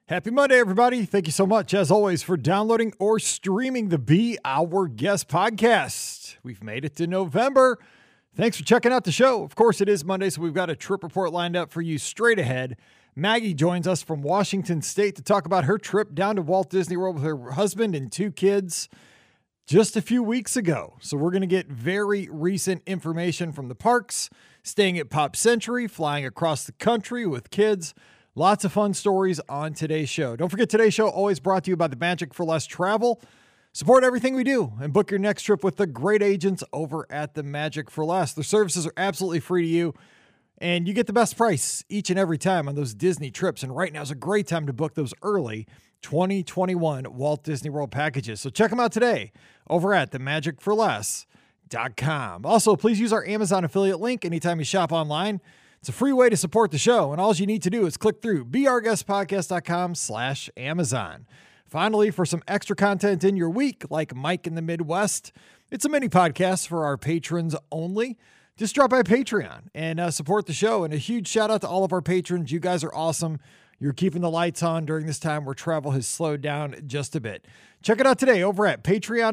Happy Monday, everybody. Thank you so much, as always, for downloading or streaming the Be Our Guest podcast. We've made it to November. Thanks for checking out the show. Of course, it is Monday, so we've got a trip report lined up for you straight ahead. Maggie joins us from Washington State to talk about her trip down to Walt Disney World with her husband and two kids just a few weeks ago. So we're going to get very recent information from the parks, staying at Pop Century, flying across the country with kids. Lots of fun stories on today's show. Don't forget, today's show always brought to you by the Magic for Less Travel. Support everything we do and book your next trip with the great agents over at the Magic for Less. Their services are absolutely free to you, and you get the best price each and every time on those Disney trips. And right now is a great time to book those early 2021 Walt Disney World packages. So check them out today over at themagicforless.com. Also, please use our Amazon affiliate link anytime you shop online. It's a free way to support the show, and all you need to do is click through beourguestpodcast.com/Amazon. Finally, for some extra content in your week, like Mike in the Midwest, it's a mini podcast for our patrons only. Just drop by Patreon and support the show. And a huge shout out to all of our patrons. You guys are awesome. You're keeping the lights on during this time where travel has slowed down just a bit. Check it out today over at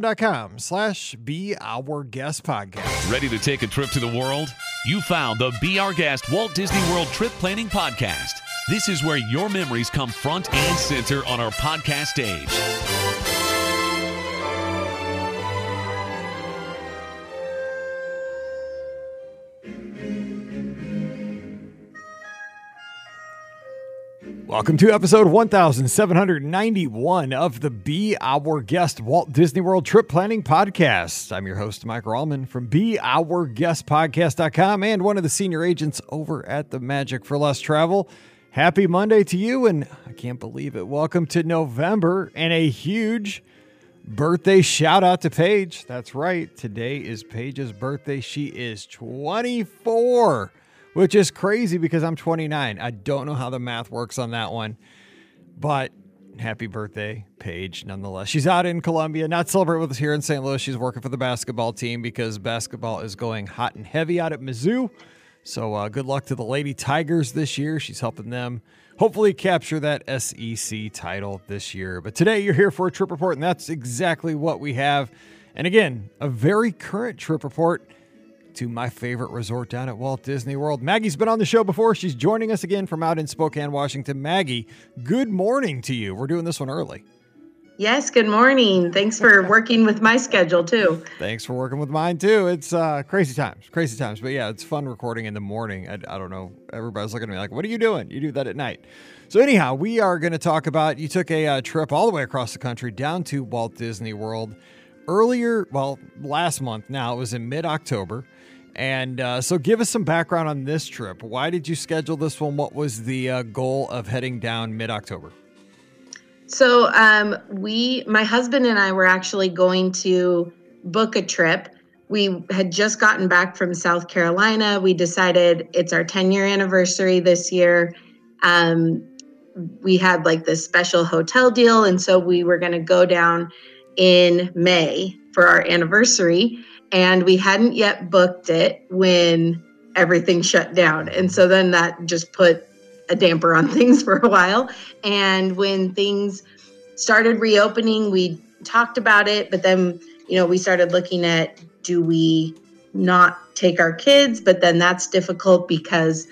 patreon.com/beourguestpodcast. Ready to take a trip to the world? You found the Be Our Guest Walt Disney World Trip Planning Podcast. This is where your memories come front and center on our podcast stage. Welcome to episode 1791 of the Be Our Guest Walt Disney World Trip Planning Podcast. I'm your host, Mike Rallman from beourguestpodcast.com and one of the senior agents over at the Magic for Less Travel. Happy Monday to you, and I can't believe it. Welcome to November and a huge birthday shout out to Paige. That's right. Today is Paige's birthday. She is 24. Which is crazy because I'm 29. I don't know how the math works on that one. But happy birthday, Paige, nonetheless. She's out in Columbia, not celebrating with us here in St. Louis. She's working for the basketball team because basketball is going hot and heavy out at Mizzou. So good luck to the Lady Tigers this year. She's helping them hopefully capture that SEC title this year. But today you're here for a trip report, and that's exactly what we have. And again, a very current trip report to my favorite resort down at Walt Disney World. Maggie's been on the show before. She's joining us again from out in Spokane, Washington. Maggie, good morning to you. We're doing this one early. Yes, good morning. Thanks for working with my schedule, too. Thanks for working with mine, too. It's crazy times. But yeah, it's fun recording in the morning. I don't know. Everybody's looking at me like, what are you doing? You do that at night. So anyhow, we are going to talk about, you took a trip all the way across the country down to Walt Disney World last month now. It was in mid-October. And so give us some background on this trip. Why did you schedule this one? What was the goal of heading down mid-October? So my husband and I were actually going to book a trip. We had just gotten back from South Carolina. We decided it's our 10-year anniversary this year. We had like this special hotel deal. And so we were going to go down in May for our anniversary. And we hadn't yet booked it when everything shut down. And so then that just put a damper on things for a while. And when things started reopening, we talked about it. But then, we started looking at, do we not take our kids? But then that's difficult because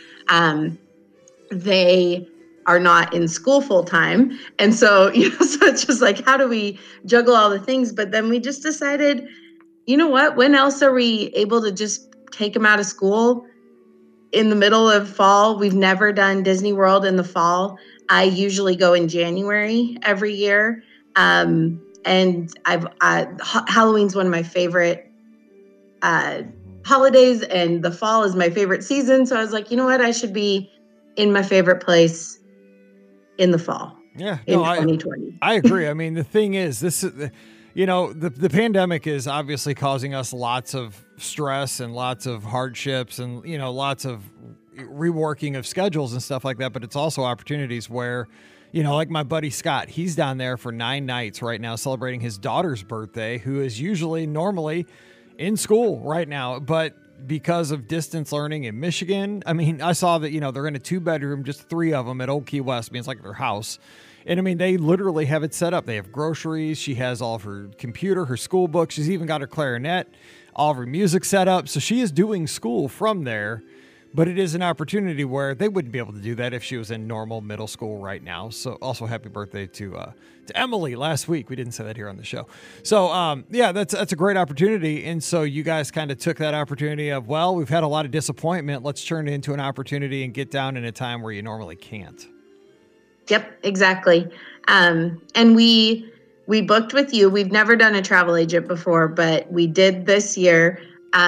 they are not in school full time. And so, so it's just like, how do we juggle all the things? But then we just decided, you know what? When else are we able to just take them out of school in the middle of fall? We've never done Disney World in the fall. I usually go in January every year. And Halloween's one of my favorite holidays, and the fall is my favorite season. So I was like, you know what? I should be in my favorite place in the fall. Yeah, in 2020. I agree. I mean, the thing is, the pandemic is obviously causing us lots of stress and lots of hardships and, lots of reworking of schedules and stuff like that. But it's also opportunities where, like my buddy Scott, he's down there for 9 nights right now celebrating his daughter's birthday, who is normally in school right now. But because of distance learning in Michigan, I mean, I saw that, they're in a 2-bedroom, just 3 of them at Old Key West. I mean, it's like their house. And I mean, they literally have it set up. They have groceries. She has all of her computer, her school books. She's even got her clarinet, all of her music set up. So she is doing school from there. But it is an opportunity where they wouldn't be able to do that if she was in normal middle school right now. So also happy birthday to Emily last week. We didn't say that here on the show. So yeah, that's a great opportunity. And so you guys kind of took that opportunity of, well, we've had a lot of disappointment. Let's turn it into an opportunity and get down in a time where you normally can't. Yep, exactly. And we booked with you. We've never done a travel agent before, but we did this year.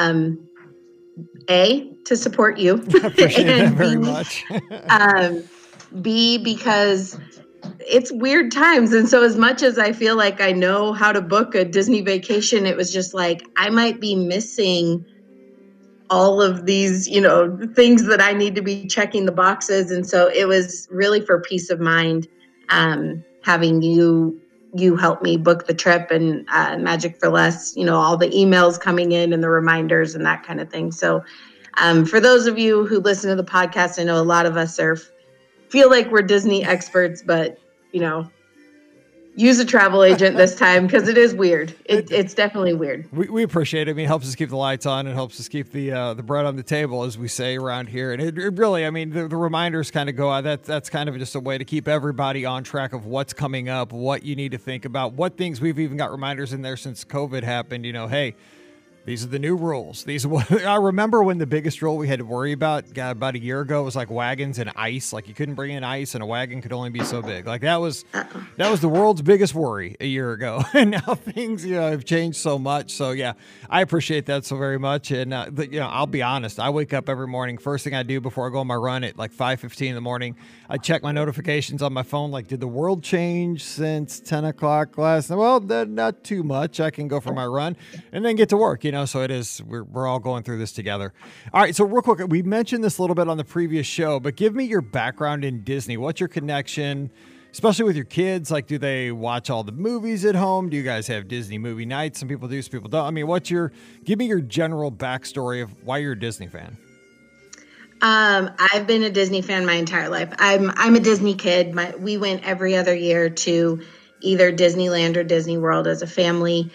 To support you. I appreciate that very much. B, because it's weird times. And so as much as I feel like I know how to book a Disney vacation, it was just like, I might be missing all of these, things that I need to be checking the boxes. And so it was really for peace of mind, having you help me book the trip and Magic for Less, all the emails coming in and the reminders and that kind of thing. So for those of you who listen to the podcast, I know a lot of us feel like we're Disney experts, but, use a travel agent this time because it is weird. It's definitely weird. We appreciate it. I mean, it helps us keep the lights on. It helps us keep the bread on the table, as we say around here. And it really, I mean, the reminders kind of go out. That's kind of just a way to keep everybody on track of what's coming up, what you need to think about, what things. We've even got reminders in there since COVID happened. Hey, these are the new rules. I remember when the biggest rule we had to worry about a year ago was like wagons and ice. Like you couldn't bring in ice and a wagon could only be so big. Like that was the world's biggest worry a year ago. And now things, have changed so much. So yeah, I appreciate that so very much. And, I'll be honest. I wake up every morning. First thing I do before I go on my run at like 5:15 in the morning, I check my notifications on my phone. Like, did the world change since 10 o'clock last night? Well, not too much. I can go for my run and then get to work, so it is, we're all going through this together. All right. So real quick, we mentioned this a little bit on the previous show, but give me your background in Disney. What's your connection, especially with your kids? Like, do they watch all the movies at home? Do you guys have Disney movie nights? Some people do, some people don't. I mean, give me your general backstory of why you're a Disney fan. I've been a Disney fan my entire life. I'm a Disney kid. We went every other year to either Disneyland or Disney World as a family.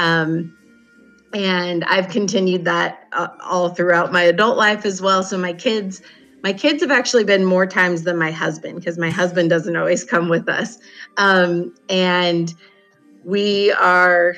And I've continued that all throughout my adult life as well. So my kids have actually been more times than my husband, because my husband doesn't always come with us. And we are,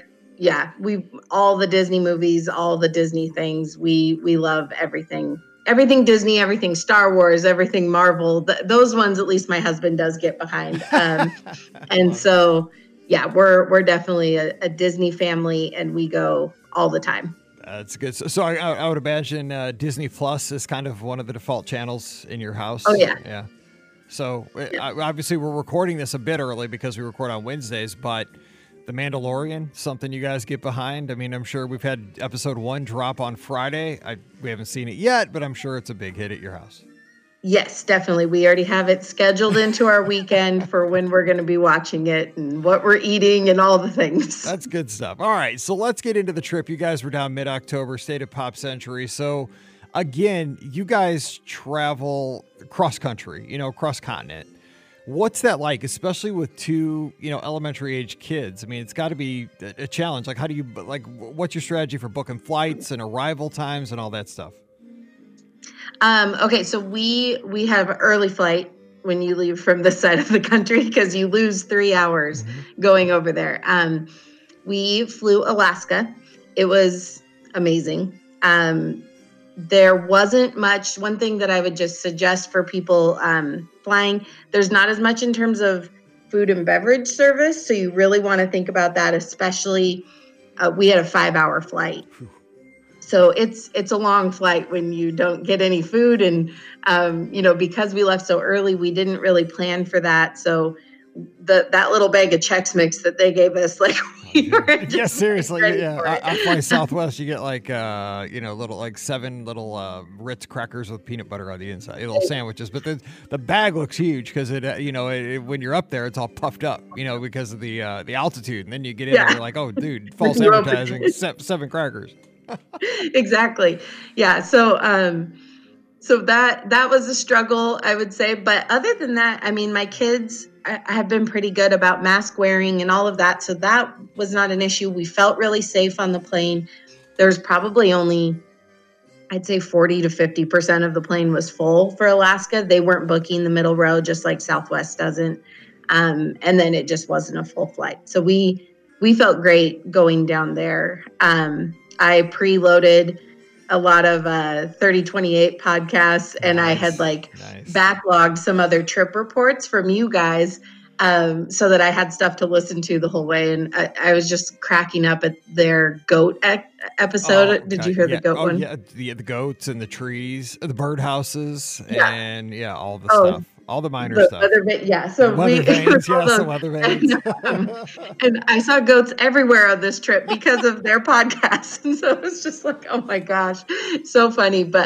all the Disney movies, all the Disney things. We love everything Disney, everything Star Wars, everything Marvel. Those ones, at least my husband does get behind. And so, yeah, we're definitely a Disney family, and we go all the time. That's good. So I would imagine Disney Plus is kind of one of the default channels in your house. Oh, yeah. Yeah. So obviously we're recording this a bit early because we record on Wednesdays, but The Mandalorian, something you guys get behind. I mean, I'm sure we've had episode 1 drop on Friday. We haven't seen it yet, but I'm sure it's a big hit at your house. Yes, definitely. We already have it scheduled into our weekend for when we're going to be watching it and what we're eating and all the things. That's good stuff. All right, so let's get into the trip. You guys were down mid-October, stayed at Pop Century. So again, you guys travel cross-country, cross-continent. What's that like, especially with 2, elementary age kids? I mean, it's got to be a challenge. Like, what's your strategy for booking flights and arrival times and all that stuff? Okay, so we have an early flight when you leave from this side of the country, because you lose 3 hours going over there. We flew Alaska. It was amazing. There wasn't much. One thing that I would just suggest for people flying, there's not as much in terms of food and beverage service. So you really want to think about that, especially we had a 5-hour flight. So it's a long flight when you don't get any food. And, because we left so early, we didn't really plan for that. So that little bag of Chex Mix that they gave us, like, we were yeah, seriously. Yeah. I fly Southwest. You get like, little, like 7 little Ritz crackers with peanut butter on the inside, little sandwiches. But the bag looks huge because when you're up there, it's all puffed up, because of the altitude. And then you get in and you're like, oh, dude, false advertising, 7 crackers. Exactly. Yeah. So that was a struggle, I would say. But other than that, I mean, my kids I have been pretty good about mask wearing and all of that. So that was not an issue. We felt really safe on the plane. There's probably only, I'd say 40 to 50% of the plane was full for Alaska. They weren't booking the middle row, just like Southwest doesn't. And then it just wasn't a full flight. So we felt great going down there. I preloaded a lot of 3028 podcasts, and I had backlogged some other trip reports from you guys, so that I had stuff to listen to the whole way. And I was just cracking up at their goat episode. Did you hear the goat one? Yeah, the goats and the trees, the birdhouses, and all the stuff. All the minor stuff. So weather vanes, the weather vanes. And I saw goats everywhere on this trip because of their podcast. And so it was just like, oh my gosh, so funny. But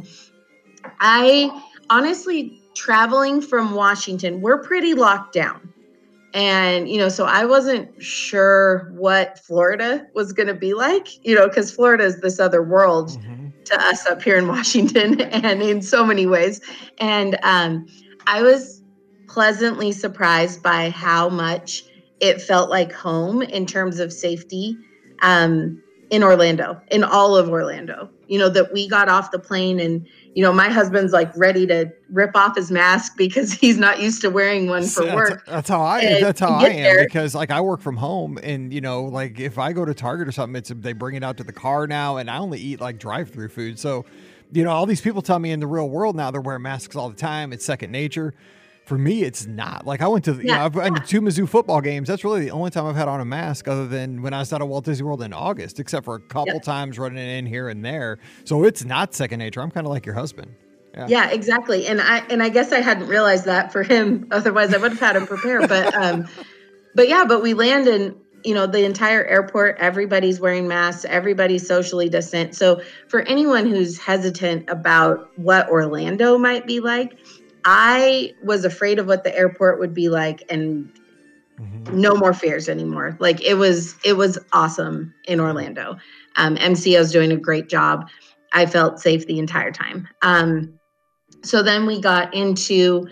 I honestly, traveling from Washington, we're pretty locked down. And, so I wasn't sure what Florida was going to be like, because Florida is this other world to us up here in Washington, and in so many ways. And I was pleasantly surprised by how much it felt like home in terms of safety in Orlando, in all of Orlando. That we got off the plane and, my husband's like ready to rip off his mask because he's not used to wearing one for work. That's how I am, because like I work from home, and like if I go to Target or something, they bring it out to the car now, and I only eat like drive-through food. So, all these people tell me in the real world now they're wearing masks all the time. It's second nature. For me, it's not. Like I went to, I've been to 2 Mizzou football games. That's really the only time I've had on a mask, other than when I was out at Walt Disney World in August, except for a couple times running in here and there. So it's not second nature. I'm kind of like your husband. Yeah, exactly. And I guess I hadn't realized that for him. Otherwise, I would have had him prepare. But we land in, the entire airport, everybody's wearing masks, everybody's socially distant. So for anyone who's hesitant about what Orlando might be like, I was afraid of what the airport would be like, and no more fears anymore. Like it was awesome in Orlando. MCO's doing a great job. I felt safe the entire time. So then we got into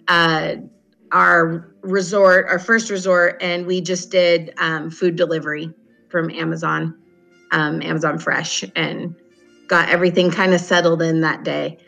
our first resort, and we just did food delivery from Amazon Fresh, and got everything kind of settled in that day.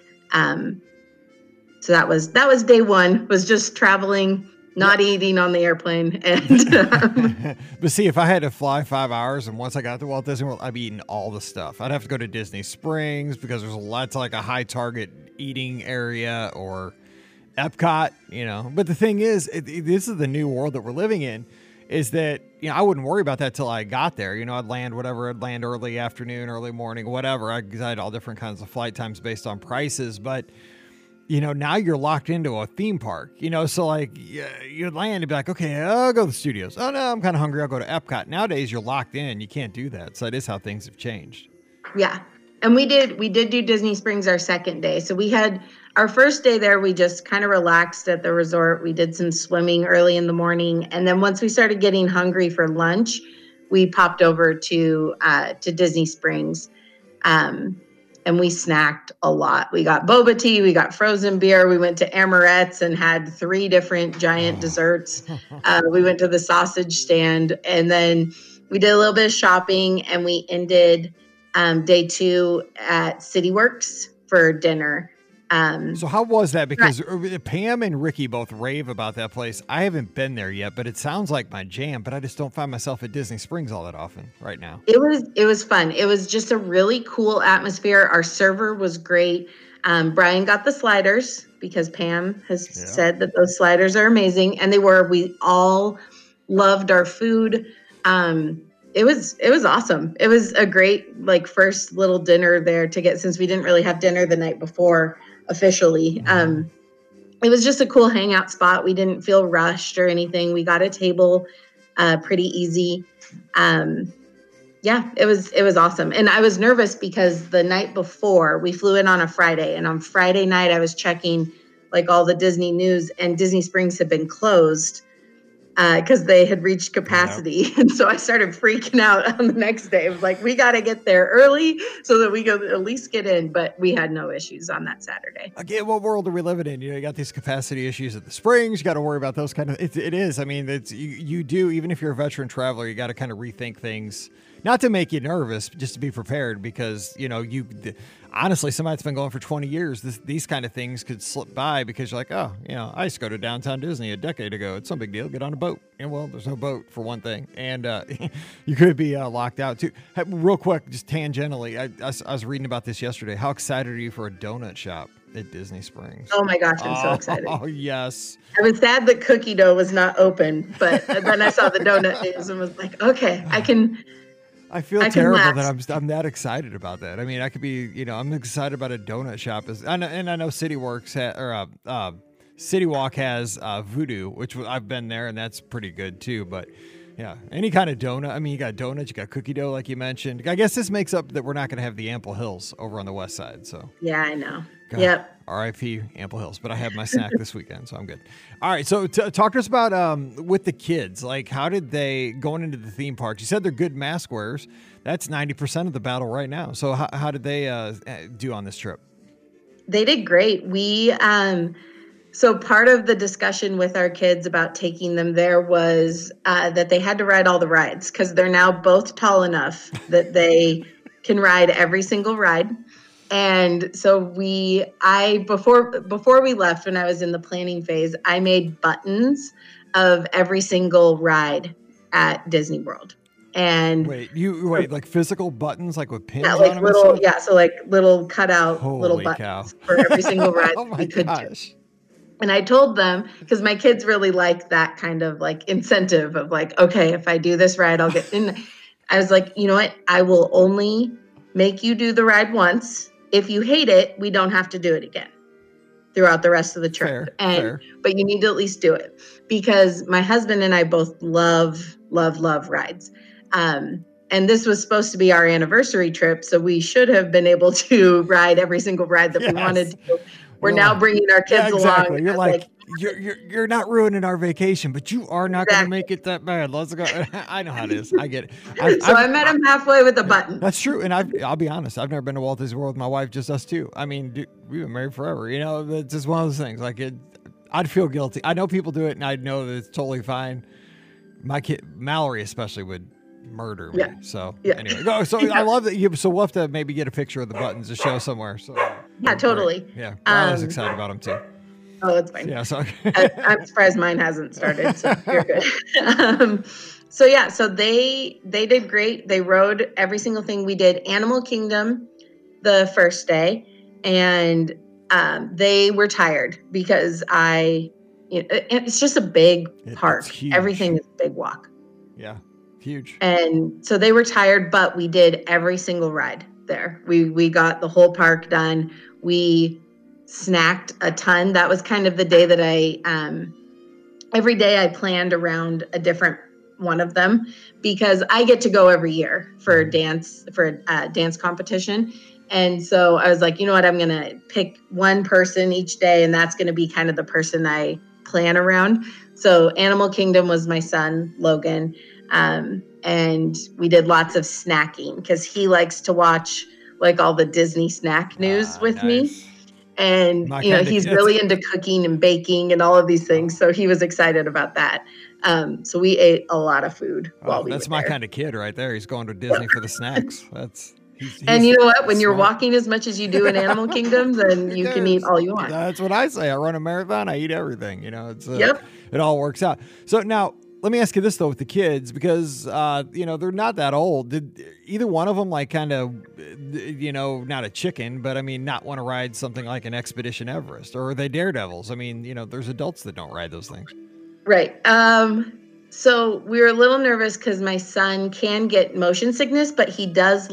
So that was day one, was just traveling, not eating on the airplane. And but see, if I had to fly 5 hours, and once I got to Walt Disney World, I'd be eating all the stuff. I'd have to go to Disney Springs because there's lots of like a high target eating area, or Epcot, But the thing is, this is the new world that we're living in, is that, I wouldn't worry about that till I got there. I'd land early afternoon, early morning, whatever. I had all different kinds of flight times based on prices, but now you're locked into a theme park, so like you'd land and be like, okay, I'll go to the studios. Oh no, I'm kind of hungry. I'll go to Epcot. Nowadays you're locked in. You can't do that. So that is how things have changed. Yeah. And we did do Disney Springs our second day. So we had our first day there. We just kind of relaxed at the resort. We did some swimming early in the morning. And then once we started getting hungry for lunch, we popped over to Disney Springs. And we snacked a lot. We got boba tea, we got frozen beer, we went to Amorette's and had 3 different giant desserts. We went to the sausage stand, and then we did a little bit of shopping, and we ended day 2 at CityWorks for dinner. So how was that? Because Pam and Ricky both rave about that place. I haven't been there yet, but it sounds like my jam, but I just don't find myself at Disney Springs all that often right now. It was fun. It was just a really cool atmosphere. Our server was great. Brian got the sliders because Pam has said that those sliders are amazing, and we all loved our food. It was awesome. It was a great first little dinner there to get, since we didn't really have dinner the night before officially. It was just a cool hangout spot. We didn't feel rushed or anything. We got a table pretty easy. It was awesome. And I was nervous because the night before, we flew in on a Friday, and on Friday night I was checking all the Disney news, and Disney Springs had been closed because they had reached capacity. Yep. And so I started freaking out on the next day. It was like, we got to get there early so that we go at least get in. But we had no issues on that Saturday. Again, what world are we living in? You got these capacity issues at the springs. You got to worry about those kind of, it is. I mean, you do, even if you're a veteran traveler, you got to kind of rethink things, not to make you nervous, but just to be prepared because, honestly, somebody that's been going for 20 years, these kind of things could slip by because you're like, oh, I used to go to downtown Disney a decade ago. It's no big deal. Get on a boat. And well, there's no boat for one thing. And you could be locked out too. Hey, real quick, just tangentially, I was reading about this yesterday. How excited are you for a donut shop at Disney Springs? Oh my gosh, I'm so excited. Oh, yes. I was sad that Cookie Dough was not open, but then I saw the donut news and was like, okay, I feel terrible that I'm that excited about that. I mean, I could be, I'm excited about a donut shop. I know City Walk has Voodoo, which I've been there, and that's pretty good too. But yeah, any kind of donut. I mean, you got donuts, you got cookie dough, like you mentioned. I guess this makes up that we're not going to have the Ample Hills over on the west side. So yeah, I know. God, yep. R.I.P. Ample Hills, but I had my snack this weekend, so I'm good. All right, so talk to us about with the kids. Like, how did they going into the theme park? You said they're good mask wearers. That's 90% of the battle right now. So how did they do on this trip? They did great. So part of the discussion with our kids about taking them there was that they had to ride all the rides because they're now both tall enough that they can ride every single ride. And so before we left, when I was in the planning phase, I made buttons of every single ride at Disney World. And wait, like physical buttons, like with pins on them? So like little cutout Holy little buttons for every single ride. Oh my gosh. And I told them, because my kids really like that kind of like incentive of like, okay, if I do this ride, I'll get in. I was like, you know what? I will only make you do the ride once. If you hate it, we don't have to do it again throughout the rest of the trip. Fair. But you need to at least do it because my husband and I both love rides. And this was supposed to be our anniversary trip, so we should have been able to ride every single ride that we wanted to. We're now bringing our kids along. You're like you're not ruining our vacation, but you are not going to make it that bad. Let's go. I know how it is. I get it. I met him halfway with a button. That's true. And I'll be honest. I've never been to Walt Disney World with my wife, just us two. I mean, we've been married forever. It's just one of those things. Like I'd feel guilty. I know people do it, and I know that it's totally fine. My kid, Mallory especially, would murder me. So anyway, I love that. So we'll have to maybe get a picture of the buttons to show somewhere. So yeah, totally. Great. Yeah, I was excited about them too. Oh, that's fine. Yeah, so I'm surprised mine hasn't started. So you're good. So they did great. They rode every single thing. We did Animal Kingdom the first day, and they were tired because it's just a big park. Everything is a big walk. Yeah, huge. And so they were tired, but we did every single ride there. We got the whole park done. We snacked a ton. That was kind of the day that every day I planned around a different one of them because I get to go every year for a dance competition. And so I was like, you know what, I'm going to pick one person each day, and that's going to be kind of the person I plan around. So Animal Kingdom was my son, Logan. And we did lots of snacking because he likes to watch like all the Disney snack news with me. And, he's really into cooking and baking and all of these things. So he was excited about that. So we ate a lot of food while we were there. That's my kind of kid right there. He's going to Disney for the snacks. And you know what? When you're walking as much as you do in Animal Kingdom, then you can eat all you want. That's what I say. I run a marathon. I eat everything. Yep. It all works out. So now, let me ask you this, though, with the kids, because, they're not that old. Did either one of them, like, kind of, not a chicken, but, I mean, not want to ride something like an Expedition Everest? Or are they daredevils? I mean, there's adults that don't ride those things. Right. So we were a little nervous because my son can get motion sickness, but he does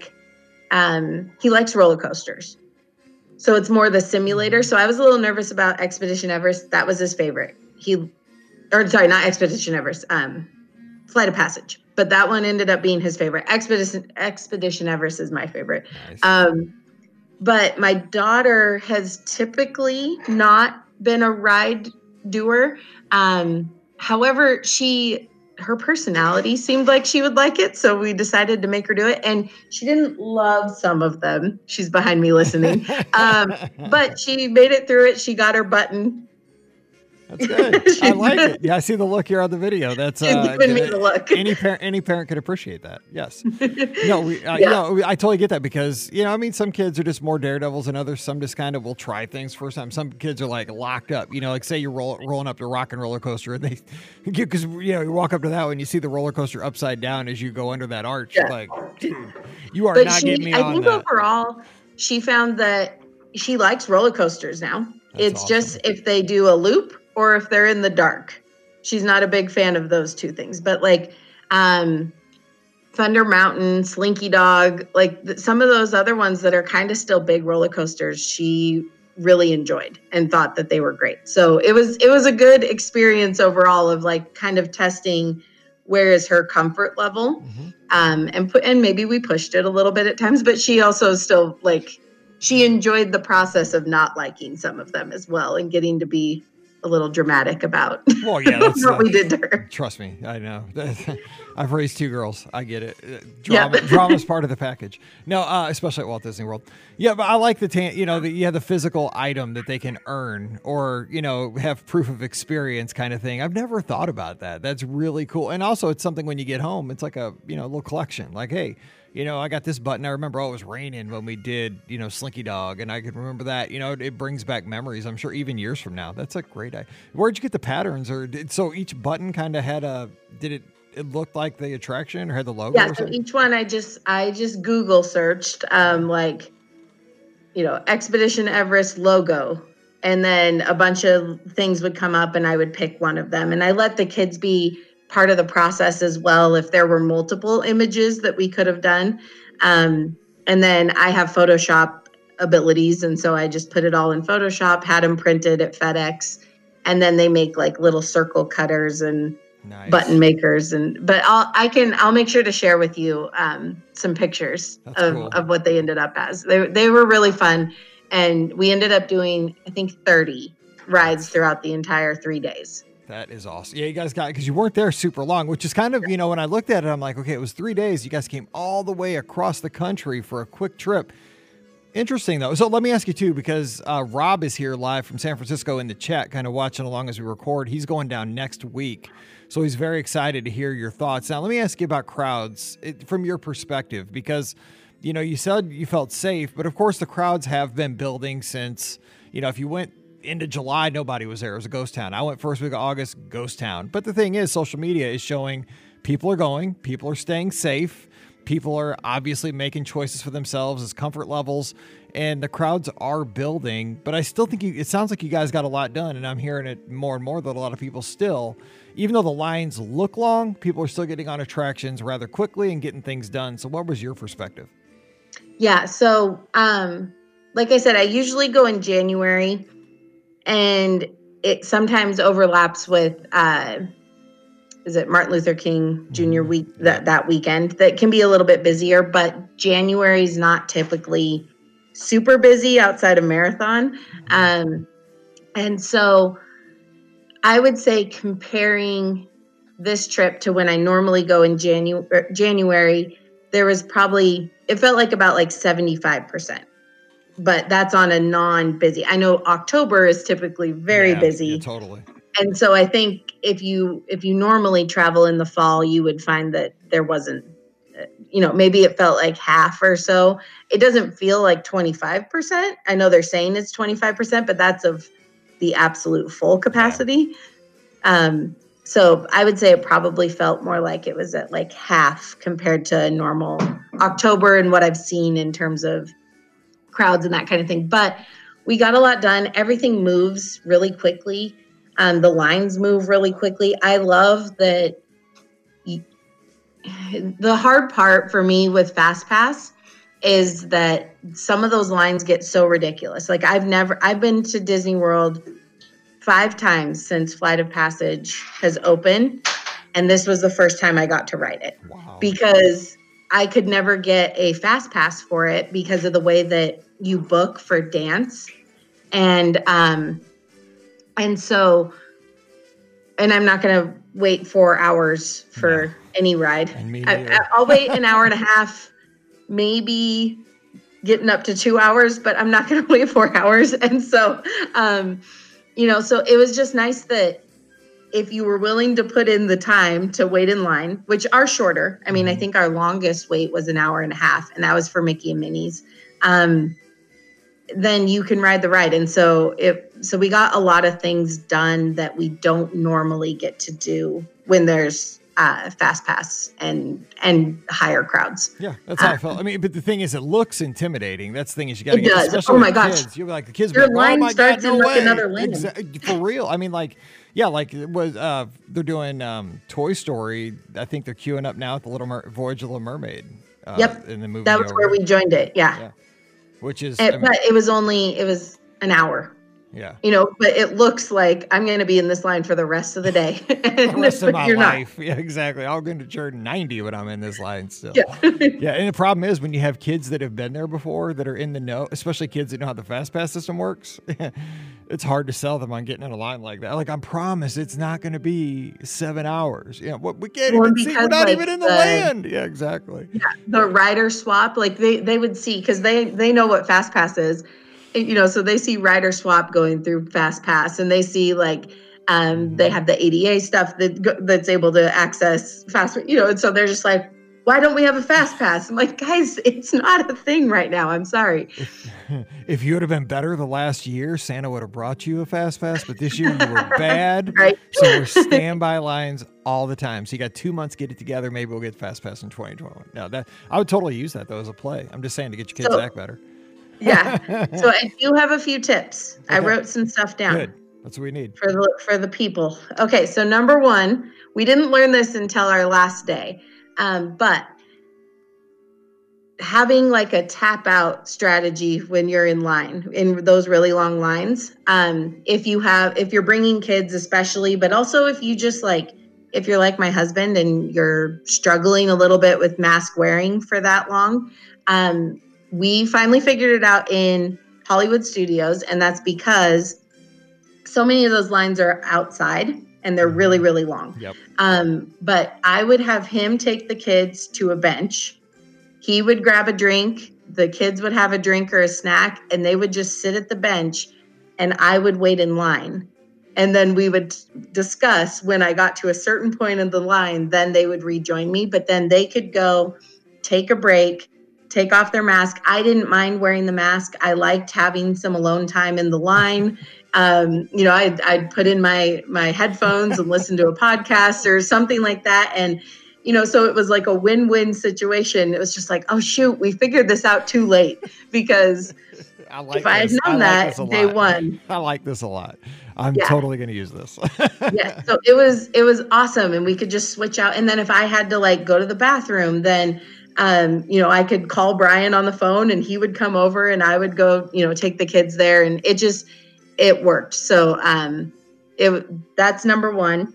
he likes roller coasters. So it's more the simulator. So I was a little nervous about Expedition Everest. That was his favorite. Not Expedition Everest, Flight of Passage. But that one ended up being his favorite. Expedition Everest is my favorite. Nice. But my daughter has typically not been a ride doer. However, her personality seemed like she would like it, so we decided to make her do it. And she didn't love some of them. She's behind me listening. But she made it through it. She got her button. That's good. I like it. Yeah, I see the look here on the video. That's She's giving me the look. Any parent could appreciate that. Yes. No, I totally get that because I mean, some kids are just more daredevils than others. Some just kind of will try things first time. Some kids are like locked up. Like say you're rolling up the Rock and Roller Coaster, and because you walk up to that one, you see the roller coaster upside down as you go under that arch. Yeah. Like, dude, you are not getting me on that. I think overall, she found that she likes roller coasters now. It's awesome. Just if they do a loop. Or if they're in the dark. She's not a big fan of those two things. But like Thunder Mountain, Slinky Dog, like some of those other ones that are kind of still big roller coasters, she really enjoyed and thought that they were great. So it was a good experience overall of like kind of testing where is her comfort level. Mm-hmm. And maybe we pushed it a little bit at times, but she also still she enjoyed the process of not liking some of them as well and getting to be a little dramatic about that's what we did to her. Trust me, I know. I've raised 2 girls. I get it. Drama's part of the package. No, especially at Walt Disney World. Yeah, but I like the physical item that they can earn or, have proof of experience kind of thing. I've never thought about that. That's really cool. And also it's something when you get home, it's like a, little collection. Like, hey, I got this button. I remember it was raining when we did, Slinky Dog, and I could remember that. It brings back memories. I'm sure even years from now. That's a great idea. Where'd you get the patterns? So each button kind of had it looked like the attraction or had the logo? Yeah, so each one I just Google searched Expedition Everest logo, and then a bunch of things would come up, and I would pick one of them, and I let the kids be part of the process as well if there were multiple images that we could have done. And then I have Photoshop abilities, and so I just put it all in Photoshop, had them printed at FedEx, and then they make like little circle cutters and button makers. But I'll make sure to share with you some pictures of what they ended up as. They were really fun, and we ended up doing I think 30 rides throughout the entire 3 days. That is awesome. Yeah, you guys got, because you weren't there super long, which is kind of, when I looked at it, I'm like, okay, it was 3 days. You guys came all the way across the country for a quick trip. Interesting, though. So let me ask you, too, because Rob is here live from San Francisco in the chat, kind of watching along as we record. He's going down next week, so he's very excited to hear your thoughts. Now, let me ask you about crowds from your perspective, because, you said you felt safe, but, of course, the crowds have been building since, if you went into July, nobody was there. It was a ghost town. I went first week of August, ghost town. But the thing is, social media is showing people are going, people are staying safe, people are obviously making choices for themselves as comfort levels, and the crowds are building. But I still think it sounds like you guys got a lot done, and I'm hearing it more and more that a lot of people still, even though the lines look long, people are still getting on attractions rather quickly and getting things done. So what was your perspective? Yeah, so like I said, I usually go in January, and it sometimes overlaps with, is it Martin Luther King Jr. week, that weekend that can be a little bit busier, but January is not typically super busy outside of Marathon. And so I would say comparing this trip to when I normally go in January, there was probably, it felt like about like 75%. But that's on a non-busy. I know October is typically very busy. Yeah, totally. And so I think if you normally travel in the fall, you would find that there wasn't, maybe it felt like half or so. It doesn't feel like 25%. I know they're saying it's 25%, but that's of the absolute full capacity. Yeah. So I would say it probably felt more like it was at like half compared to a normal October and what I've seen in terms of crowds and that kind of thing. But we got a lot done. Everything moves really quickly. The lines move really quickly. I love that. The hard part for me with FastPass is that some of those lines get so ridiculous. Like I've been to Disney World 5 times since Flight of Passage has opened. And this was the first time I got to ride it. Wow. Because I could never get a fast pass for it because of the way that you book for dance. And so and I'm not going to wait 4 hours for any ride. I'll wait an hour and a half, maybe getting up to 2 hours, but I'm not going to wait 4 hours. And so, so it was just nice that if you were willing to put in the time to wait in line, which are shorter. I mean, I think our longest wait was an hour and a half, and that was for Mickey and Minnie's. Then you can ride the ride. And so we got a lot of things done that we don't normally get to do when there's Fast Pass and higher crowds. Yeah, that's how I felt. I mean, but the thing is, it looks intimidating. That's the thing is, you got to get, does. especially Oh my with gosh. kids. You're like, the kids Your be like, line oh my starts God, no in like way. another lane. For real. I mean, like, yeah, like it was, they're doing Toy Story. I think they're queuing up now at the Voyage of the Mermaid. Yep. In the movie. That was where we joined it. Yeah. Which is, but it was an hour. Yeah. But it looks like I'm going to be in this line for the rest of the day. The rest of my life. Not. Yeah, exactly. I'll go to turn 90 when I'm in this line still. Yeah. Yeah. And the problem is when you have kids that have been there before that are in the know, especially kids that know how the Fast Pass system works, it's hard to sell them on getting in a line like that. Like, I promise it's not going to be 7 hours. We can't even see. We're not even in the land. Yeah, exactly. Yeah. The rider swap, like they would see, because they know what Fast Pass is. So they see rider swap going through Fast Pass, and they see like they have the ADA stuff that's able to access fast, and so they're just like, why don't we have a Fast Pass? I'm like, guys, it's not a thing right now. I'm sorry. If you would have been better the last year, Santa would have brought you a Fast Pass, but this year you were bad. Right. So we're standby lines all the time. So you got 2 months, get it together. Maybe we'll get Fast Pass in 2021. No, I would totally use that though as a play. I'm just saying to get your kids back better. Yeah. So I do have a few tips. Okay. I wrote some stuff down. Good. That's what we need. For the people. Okay. So number one, we didn't learn this until our last day. But having like a tap out strategy when you're in line, in those really long lines. If you're bringing kids especially, but also if you're like my husband and you're struggling a little bit with mask wearing for that long, we finally figured it out in Hollywood Studios, and that's because so many of those lines are outside and they're really, really long. Yep. But I would have him take the kids to a bench. He would grab a drink. The kids would have a drink or a snack, and they would just sit at the bench, and I would wait in line. And then we would discuss when I got to a certain point in the line, then they would rejoin me, but then they could go take a break, take off their mask. I didn't mind wearing the mask. I liked having some alone time in the line. I'd put in my headphones and listen to a podcast or something like that. And, so it was like a win-win situation. It was just like, oh shoot, we figured this out too late, because if I had known that, day one. I like this a lot. I'm totally going to use this. Yeah. So it was awesome. And we could just switch out. And then if I had to like go to the bathroom, then I could call Brian on the phone and he would come over and I would go, take the kids there, and it worked. So, that's number one.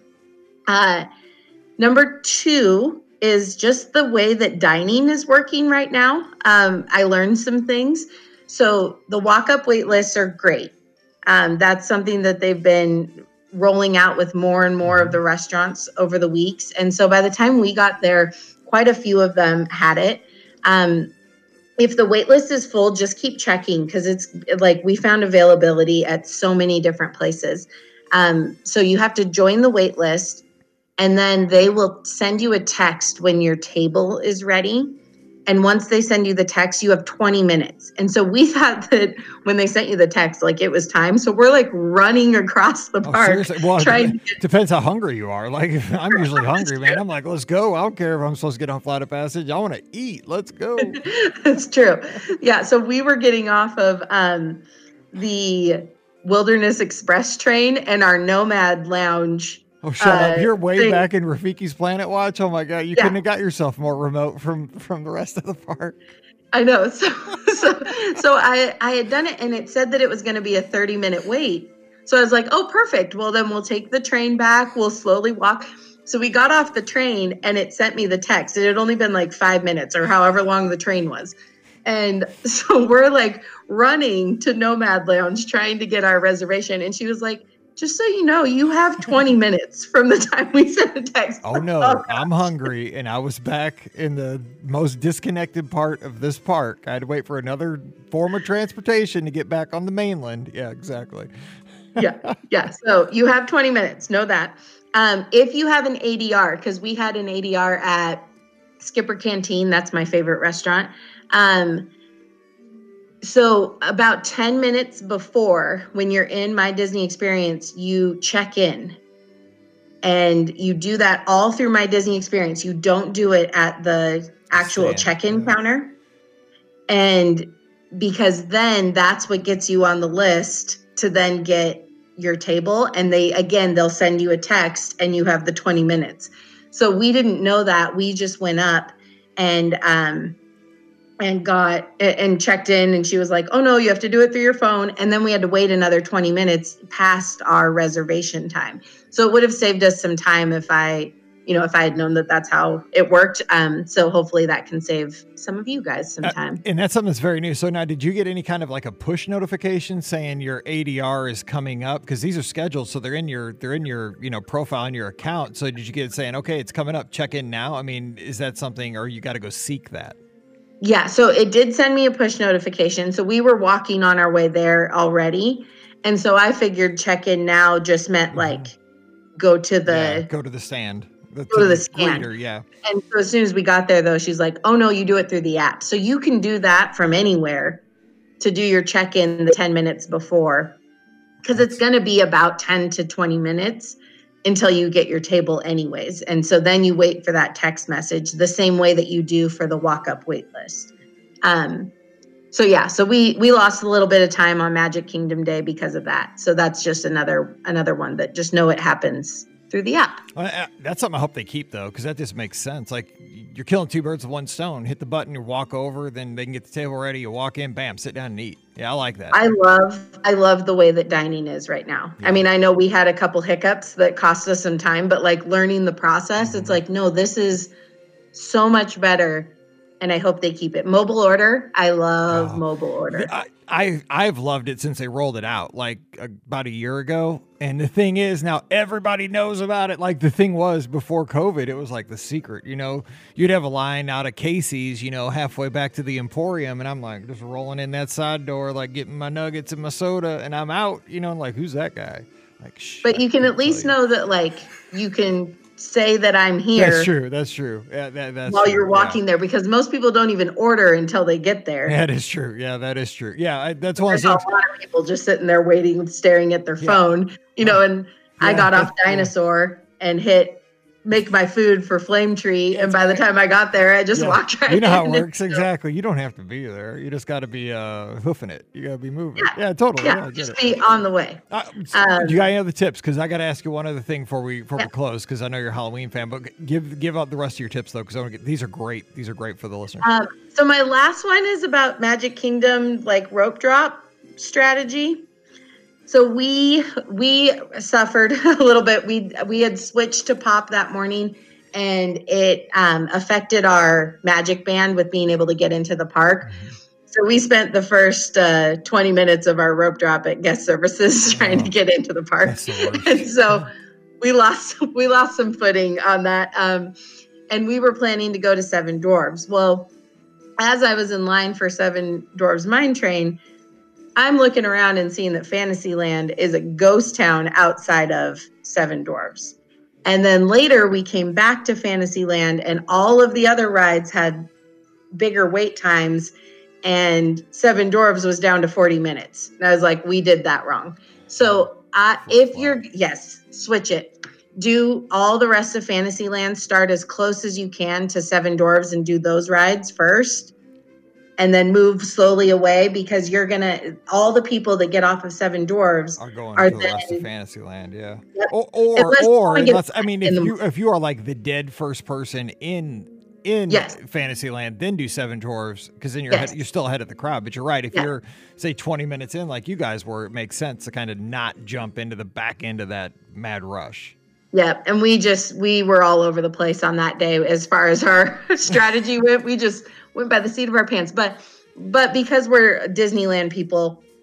Number two is just the way that dining is working right now. I learned some things. So the walk-up wait lists are great. That's something that they've been rolling out with more and more of the restaurants over the weeks. And so by the time we got there, quite a few of them had it. If the wait list is full, just keep checking, because it's like we found availability at so many different places. So you have to join the wait list, and then they will send you a text when your table is ready. And once they send you the text, you have 20 minutes. And so we thought that when they sent you the text, like it was time. So we're like running across the park. Well, depends how hungry you are. Like I'm usually hungry, man. I'm like, let's go. I don't care if I'm supposed to get on Flight of Passage. I want to eat. Let's go. That's true. Yeah. So we were getting off of the Wilderness Express train, and our Nomad Lounge. Oh, shut up. You're way back in Rafiki's Planet Watch. Oh, my God. You couldn't have got yourself more remote from the rest of the park. I know. So I had done it, and it said that it was going to be a 30-minute wait. So I was like, oh, perfect. Well, then we'll take the train back. We'll slowly walk. So we got off the train, and it sent me the text. It had only been like 5 minutes or however long the train was. And so we're like running to Nomad Lounge trying to get our reservation. And she was like, just so you know, you have 20 minutes from the time we sent a text. Oh no, I'm hungry, and I was back in the most disconnected part of this park. I had to wait for another form of transportation to get back on the mainland. Yeah, exactly. Yeah. So you have 20 minutes. Know that. If you have an ADR, because we had an ADR at Skipper Canteen, that's my favorite restaurant. So about 10 minutes before, when you're in My Disney Experience, you check in, and you do that all through My Disney Experience. You don't do it at the actual check-in counter. And because then that's what gets you on the list to then get your table. And they'll send you a text and you have the 20 minutes. So we didn't know that. We just went up and checked in, and she was like, oh no, you have to do it through your phone. And then we had to wait another 20 minutes past our reservation time. So it would have saved us some time if I had known that that's how it worked. So hopefully that can save some of you guys some time. And that's something that's very new. So now, did you get any kind of like a push notification saying your ADR is coming up? Because these are scheduled, so they're in your profile in your account. So did you get it saying, okay, it's coming up, check in now? I mean, is that something, or you got to go seek that? Yeah, so it did send me a push notification. So we were walking on our way there already. And so I figured check in now just meant like go to the stand. Go to the stand. Greeter, yeah. And so as soon as we got there, though, she's like, oh no, you do it through the app. So you can do that from anywhere to do your check-in the 10 minutes before, because it's going to be about 10 to 20 minutes until you get your table anyways. And so then you wait for that text message the same way that you do for the walk-up wait list. So we lost a little bit of time on Magic Kingdom Day because of that. So that's just another one that just know it happens through the app. That's something I hope they keep, though, because that just makes sense. Like, you're killing two birds with one stone. Hit the button, you walk over, then they can get the table ready, you walk in, bam, sit down and eat. Yeah, I like that. I love the way that dining is right now. Yeah. I mean, I know we had a couple hiccups that cost us some time, but like learning the process, it's like, no, this is so much better. And I hope they keep it. Mobile order. I love mobile order. I've loved it since they rolled it out, like about a year ago. And the thing is, now everybody knows about it. Like the thing was before COVID, it was like the secret, you'd have a line out of Casey's, halfway back to the Emporium. And I'm like just rolling in that side door, like getting my nuggets and my soda, and I'm out, like, who's that guy? Like, but you can at least know that like you can say that I'm here. That's true. Yeah, that's while you're walking there, because most people don't even order until they get there. That is true. Yeah, that is true. Yeah, that's one. There's a lot of people just sitting there waiting, staring at their phone. And I got off Dinosaur and hit make my food for Flame Tree, and by the time I got there, I just walked right in. You know how it works exactly. You don't have to be there. You just got to be hoofing it. You got to be moving. Yeah, totally. Yeah, just be on the way. You got any other tips? Because I got to ask you one other thing before we close, because I know you're a Halloween fan. But give out the rest of your tips though, because these are great. These are great for the listeners. So my last one is about Magic Kingdom, like rope drop strategy. So we suffered a little bit. We had switched to Pop that morning, and it affected our Magic Band with being able to get into the park. Mm-hmm. So we spent the first 20 minutes of our rope drop at guest services trying to get into the park. And so we lost some footing on that. And we were planning to go to Seven Dwarfs. Well, as I was in line for Seven Dwarfs Mine Train, I'm looking around and seeing that Fantasyland is a ghost town outside of Seven Dwarfs. And then later we came back to Fantasyland, and all of the other rides had bigger wait times, and Seven Dwarfs was down to 40 minutes. And I was like, we did that wrong. So switch it. Do all the rest of Fantasyland, start as close as you can to Seven Dwarfs and do those rides first. And then move slowly away, because all the people that get off of Seven Dwarfs are going to the rest of Fantasyland, yeah. Yep. Or if you are like the dead first person in Fantasyland, then do Seven Dwarfs, because then you're still ahead of the crowd. But you're right, if you're say 20 minutes in, like you guys were, it makes sense to kind of not jump into the back end of that mad rush. Yeah, and we were all over the place on that day as far as our strategy went. We just went by the seat of our pants. But because we're Disneyland people,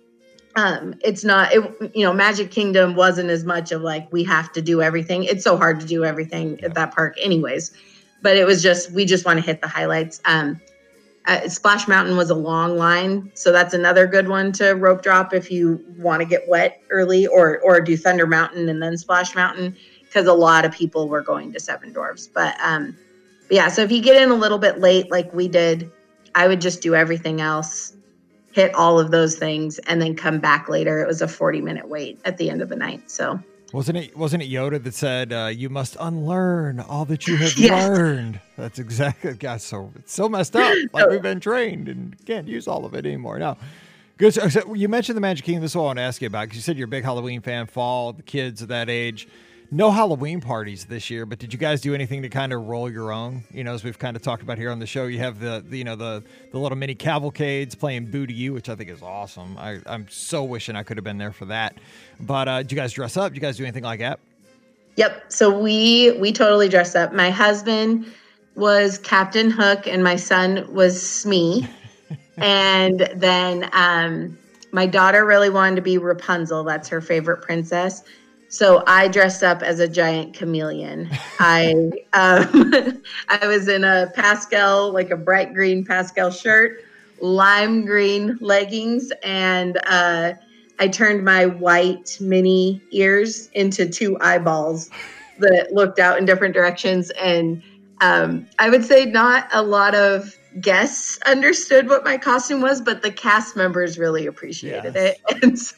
It's not, Magic Kingdom wasn't as much of like, we have to do everything. It's so hard to do everything at that park anyways, but it was just, we just want to hit the highlights. Splash Mountain was a long line. So that's another good one to rope drop if you want to get wet early, or do Thunder Mountain and then Splash Mountain, because a lot of people were going to Seven Dwarfs. But yeah, so if you get in a little bit late like we did, I would just do everything else, hit all of those things, and then come back later. It was a 40-minute wait at the end of the night. So wasn't it Yoda that said, you must unlearn all that you have learned? That's exactly, God, so it's so messed up. Like we've been trained and can't use all of it anymore. Now, good. So you mentioned the Magic Kingdom. This is what I want to ask you about, because you said you're a big Halloween fan, fall, the kids of that age. No Halloween parties this year, but did you guys do anything to kind of roll your own? As we've kind of talked about here on the show, you have the little mini cavalcades playing Boo to You, which I think is awesome. I'm so wishing I could have been there for that. But did you guys dress up? Did you guys do anything like that? Yep. So we totally dressed up. My husband was Captain Hook and my son was Smee. And then my daughter really wanted to be Rapunzel. That's her favorite princess. So I dressed up as a giant chameleon. I was in a pastel, like a bright green pastel shirt, lime green leggings, and I turned my white mini ears into two eyeballs that looked out in different directions. And I would say not a lot of guests understood what my costume was, but the cast members really appreciated it. And so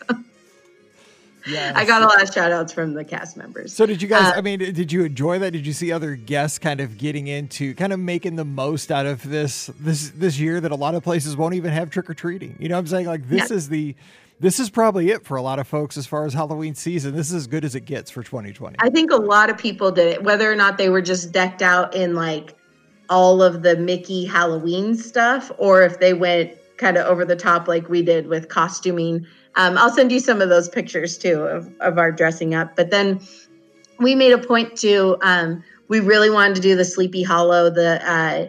I got a lot of shout outs from the cast members. So did you guys, did you enjoy that? Did you see other guests kind of getting into, kind of making the most out of this year that a lot of places won't even have trick or treating? You know what I'm saying? Like this is probably it for a lot of folks as far as Halloween season. This is as good as it gets for 2020. I think a lot of people did it, whether or not they were just decked out in like all of the Mickey Halloween stuff, or if they went kind of over the top like we did with costuming. I'll send you some of those pictures too of our dressing up. But then we made a point to, we really wanted to do the Sleepy Hollow, the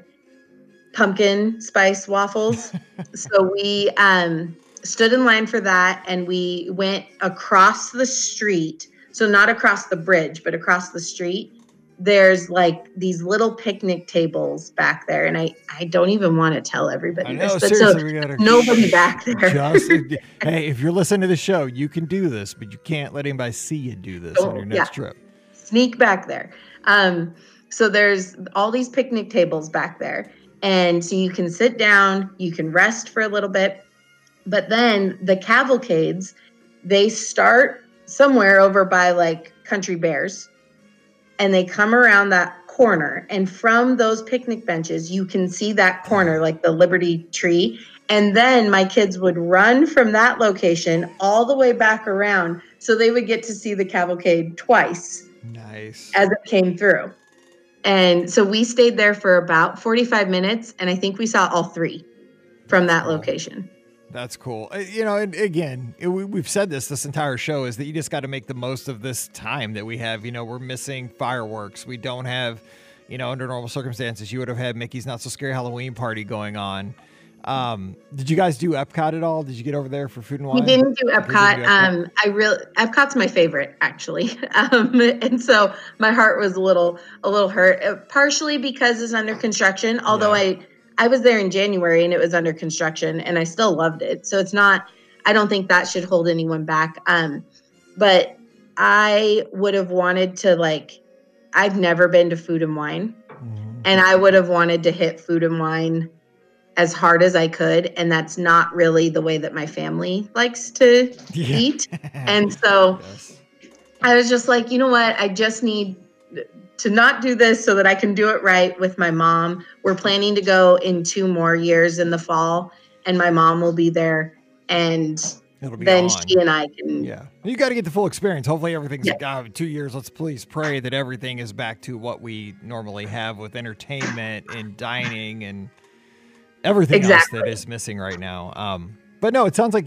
pumpkin spice waffles. So we stood in line for that, and we went across the street. So not across the bridge, but across the street. There's like these little picnic tables back there, and I don't even want to tell everybody this, but so nobody back there. Hey, if you're listening to the show, you can do this, but you can't let anybody see you do this on your next trip. Sneak back there. So there's all these picnic tables back there, and so you can sit down, you can rest for a little bit, but then the cavalcades, they start somewhere over by like Country Bears. And they come around that corner, and from those picnic benches, you can see that corner, like the Liberty Tree. And then my kids would run from that location all the way back around, so they would get to see the cavalcade twice. Nice. As it came through. And so we stayed there for about 45 minutes, and I think we saw all three from that location. That's cool. And again, we've said this entire show, is that you just got to make the most of this time that we have. We're missing fireworks. We don't have, under normal circumstances, you would have had Mickey's Not So Scary Halloween Party going on. Did you guys do Epcot at all? Did you get over there for Food and Wine? We didn't do Epcot. Epcot's my favorite, actually. And so my heart was a little hurt, partially because it's under construction, although I was there in January and it was under construction and I still loved it. So it's not, I don't think that should hold anyone back. But I would have wanted to I've never been to Food and Wine, and I would have wanted to hit Food and Wine as hard as I could. And that's not really the way that my family likes to eat. And so I was just like, you know what? I just need to not do this so that I can do it right with my mom. We're planning to go in 2 more years in the fall, and my mom will be there, and then she and I can. Yeah. You got to get the full experience. Hopefully everything's 2 years. Let's please pray that everything is back to what we normally have with entertainment and dining and everything else that is missing right now. But no, it sounds like,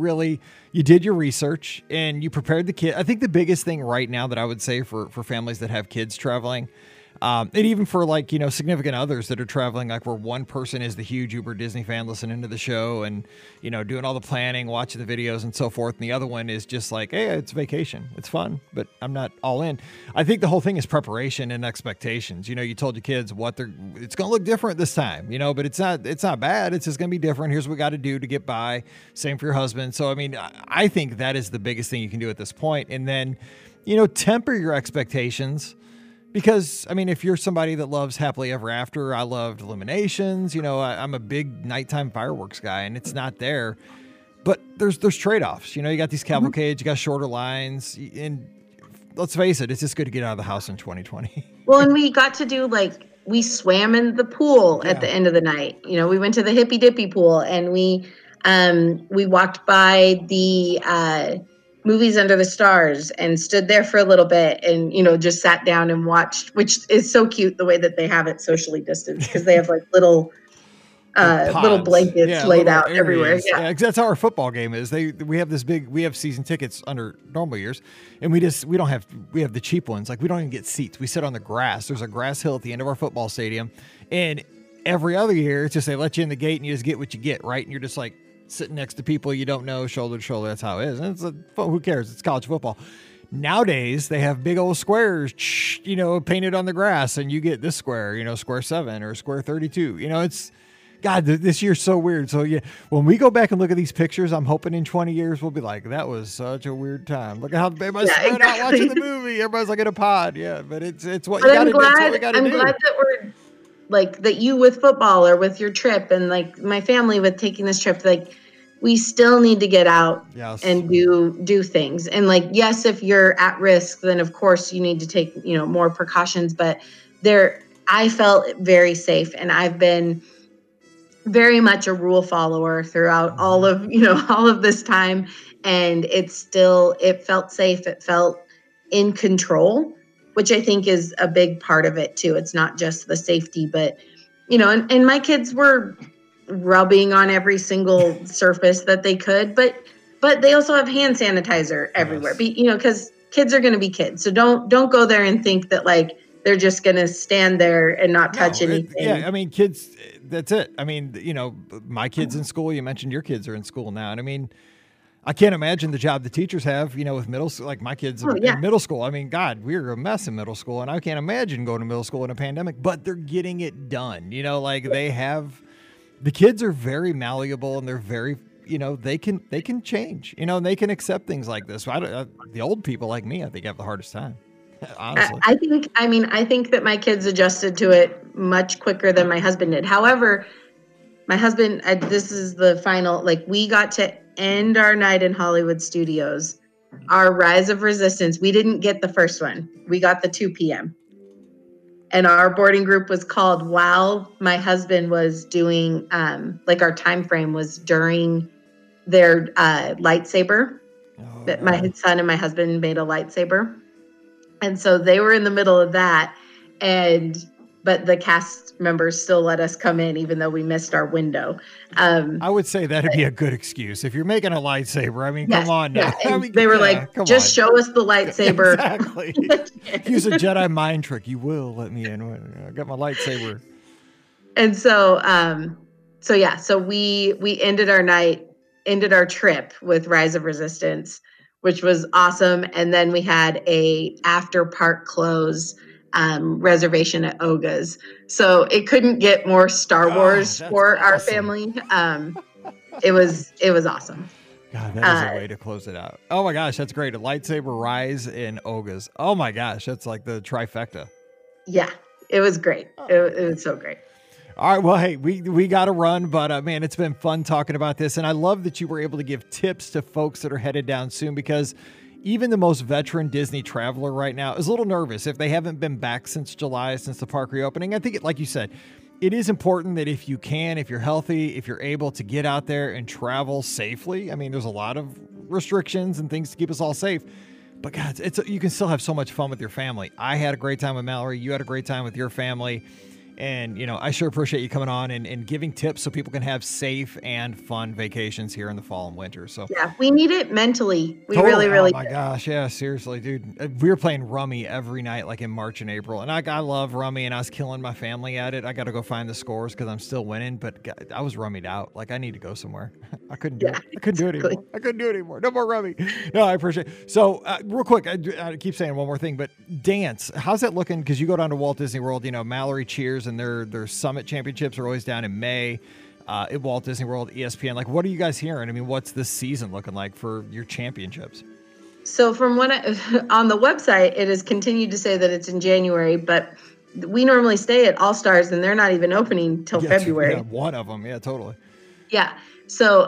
you did your research and you prepared the kid. I think the biggest thing right now that I would say for families that have kids traveling, And even for like, significant others that are traveling, like where one person is the huge Uber Disney fan listening to the show and, doing all the planning, watching the videos and so forth. And the other one is just like, hey, it's vacation. It's fun, but I'm not all in. I think the whole thing is preparation and expectations. You told your kids it's going to look different this time, but it's not bad. It's just going to be different. Here's what we got to do to get by. Same for your husband. So, I mean, I think that is the biggest thing you can do at this point. And then, temper your expectations. Because, I mean, if you're somebody that loves Happily Ever After, I loved Illuminations, I'm a big nighttime fireworks guy and it's not there. But there's trade-offs. You got these cavalcades, you got shorter lines, and let's face it, it's just good to get out of the house in 2020. Well, and we got to do we swam in the pool at the end of the night. We went to the Hippy Dippy pool and we walked by the Movies Under the Stars and stood there for a little bit and, just sat down and watched, which is so cute the way that they have it socially distanced because they have little blankets laid out areas everywhere. Yeah, that's how our football game is. We have season tickets under normal years and we have the cheap ones. Like we don't even get seats. We sit on the grass. There's a grass hill at the end of our football stadium. And every other year it's just, they let you in the gate and you just get what you get. Right. And you're just like sitting next to people you don't know, shoulder to shoulder. That's how it is. And who cares? It's college football. Nowadays, they have big old squares, painted on the grass, and you get this square, square 7 or square 32. It's, God, this year's so weird. So, yeah, when we go back and look at these pictures, I'm hoping in 20 years we'll be like, that was such a weird time. Look at how everybody's spread out watching the movie. Everybody's like in a pod. Yeah, but it's what you got to do. I'm glad that we're, that you with football or with your trip and, my family with taking this trip, we still need to get out and do things. And yes, if you're at risk, then of course you need to take, more precautions, but I felt very safe and I've been very much a rule follower throughout all of this time. And it felt safe. It felt in control, which I think is a big part of it too. It's not just the safety, but, and my kids were rubbing on every single surface that they could, but they also have hand sanitizer everywhere. Because kids are going to be kids, so don't go there and think that they're just going to stand there and not touch anything. I mean, kids, that's it. I mean, my kids in school. You mentioned your kids are in school now, and I mean, I can't imagine the job the teachers have. With middle school, my kids in middle school. I mean, God, we were a mess in middle school, and I can't imagine going to middle school in a pandemic. But they're getting it done. They have. The kids are very malleable and they're very, they can change, and they can accept things like this. The old people like me, I think, have the hardest time. Honestly, I think that my kids adjusted to it much quicker than my husband did. However, my husband, this is the final, we got to end our night in Hollywood Studios, our Rise of Resistance. We didn't get the first one. We got the 2 p.m. And our boarding group was called while my husband was doing, our time frame was during their lightsaber. That my son and my husband made a lightsaber. And so they were in the middle of that. But the cast members still let us come in, even though we missed our window. I would say that'd be a good excuse. If you're making a lightsaber, I mean, come on. Yeah. I mean, they were just show us the lightsaber. Exactly. Use a Jedi mind trick. You will let me in. I got my lightsaber. And so, so we ended our trip with Rise of Resistance, which was awesome. And then we had a after park close reservation at Oga's. So it couldn't get more Star Wars for our family. It was awesome. God, that is a way to close it out. Oh my gosh, that's great. A lightsaber, Rise, and Oga's. Oh my gosh, that's like the trifecta. Yeah, it was great. It was so great. All right, well, hey, we got to run, but man, it's been fun talking about this. And I love that you were able to give tips to folks that are headed down soon, because even the most veteran Disney traveler right now is a little nervous if they haven't been back since July, since the park reopening. I think, like you said, it is important that if you're healthy, if you're able to get out there and travel safely. I mean, there's a lot of restrictions and things to keep us all safe. But God, you can still have so much fun with your family. I had a great time with Mallory. You had a great time with your family. And, I sure appreciate you coming on and giving tips so people can have safe and fun vacations here in the fall and winter. So yeah, we need it mentally. We totally. really Oh my gosh. Yeah, seriously, dude. We were playing rummy every night, like in March and April. And I love rummy, and I was killing my family at it. I got to go find the scores because I'm still winning, but I was rummied out. Like, I need to go somewhere. I couldn't do it. I couldn't do it anymore. I couldn't do it anymore. No more rummy. No, I appreciate it. So real quick, I keep saying one more thing, but dance, how's that looking? Because you go down to Walt Disney World, Mallory cheers, and their Summit Championships are always down in May at Walt Disney World, ESPN. Like, what are you guys hearing? I mean, what's this season looking like for your championships? So from what on the website, it has continued to say that it's in January, but we normally stay at All Stars, and they're not even opening till February. Yeah, one of them. Yeah, totally. Yeah. So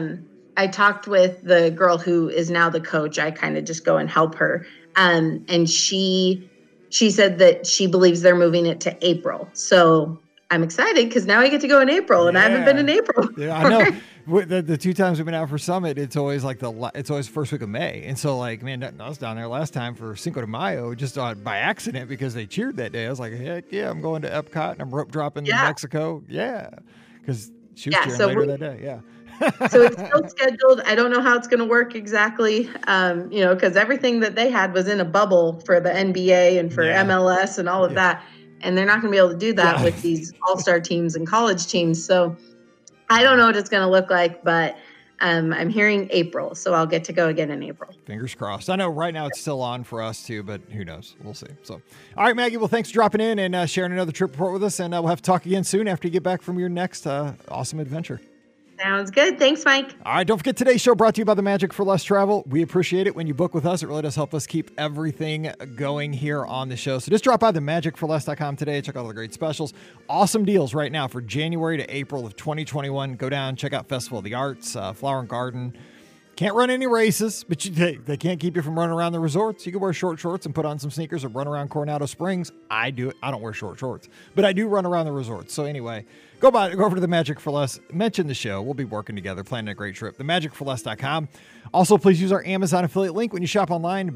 I talked with the girl who is now the coach. I kind of just go and help her. And she said that she believes they're moving it to April. So I'm excited because now I get to go in April, and I haven't been in April. Yeah, I know. The 2 times we've been out for Summit, it's always like it's always first week of May. And so, like, man, I was down there last time for Cinco de Mayo just by accident because they cheered that day. I was like, heck yeah, I'm going to Epcot and I'm rope dropping in Mexico. Yeah, because she was cheering later that day. Yeah. So it's still scheduled. I don't know how it's going to work exactly, because everything that they had was in a bubble for the NBA and for MLS and all of that. And they're not going to be able to do that with these all-star teams and college teams. So I don't know what it's going to look like, but I'm hearing April. So I'll get to go again in April. Fingers crossed. I know right now it's still on for us too, but who knows? We'll see. So, all right, Maggie, well, thanks for dropping in and sharing another trip report with us. And we'll have to talk again soon after you get back from your next awesome adventure. Sounds good. Thanks, Mike. All right. Don't forget today's show brought to you by the Magic for Less Travel. We appreciate it when you book with us. It really does help us keep everything going here on the show. So just drop by themagicforless.com today. Check out all the great specials. Awesome deals right now for January to April of 2021. Go down, check out Festival of the Arts, Flower and Garden. Can't run any races, but they can't keep you from running around the resorts. You can wear short shorts and put on some sneakers and run around Coronado Springs. I do it. I don't wear short shorts, but I do run around the resorts. So anyway, go over to the Magic for Less. Mention the show. We'll be working together, planning a great trip. Themagicforless.com. Also, please use our Amazon affiliate link when you shop online,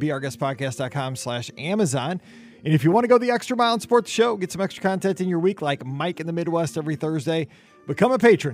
beourguestpodcast.com/Amazon. And if you want to go the extra mile and support the show, get some extra content in your week like Mike in the Midwest every Thursday, become a patron,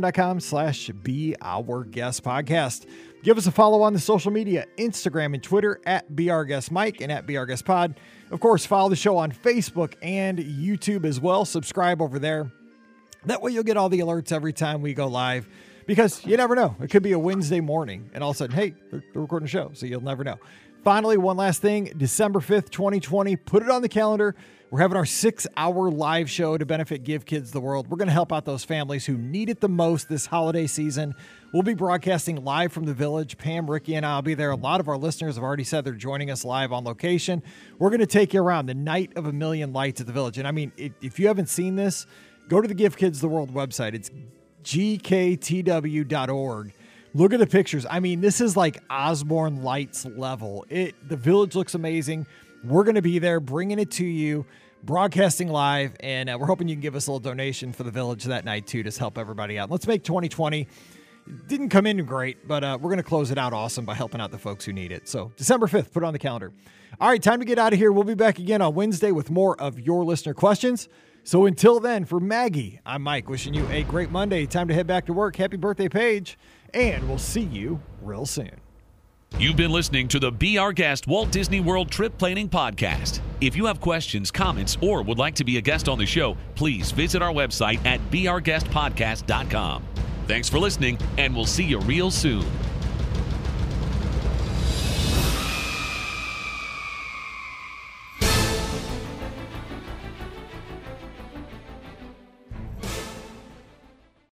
patreon.com/beourguestpodcast. Give us a follow on the social media, Instagram and Twitter at beourguestmike and at beourguestpod. Of course, follow the show on Facebook and YouTube as well. Subscribe over there. That way you'll get all the alerts every time we go live, because you never know. It could be a Wednesday morning and all of a sudden, hey, they're recording a show, so you'll never know. Finally, one last thing, December 5th, 2020, put it on the calendar. We're having our 6-hour live show to benefit Give Kids the World. We're going to help out those families who need it the most this holiday season. We'll be broadcasting live from the Village. Pam, Ricky, and I'll be there. A lot of our listeners have already said they're joining us live on location. We're going to take you around the night of a million lights at the Village. And I mean, if you haven't seen this, go to the Give Kids the World website. It's gktw.org. Look at the pictures. I mean, this is like Osborne Lights level. The Village looks amazing. We're going to be there bringing it to you, broadcasting live, and we're hoping you can give us a little donation for the Village that night too to help everybody out. Let's make 2020. Didn't come in great, but we're going to close it out awesome by helping out the folks who need it. So December 5th, put it on the calendar. All right, time to get out of here. We'll be back again on Wednesday with more of your listener questions. So until then, for Maggie, I'm Mike, wishing you a great Monday. Time to head back to work. Happy birthday, Paige, and we'll see you real soon. You've been listening to the Be Our Guest Walt Disney World Trip Planning Podcast. If you have questions, comments, or would like to be a guest on the show, please visit our website at beourguestpodcast.com. Thanks for listening, and we'll see you real soon.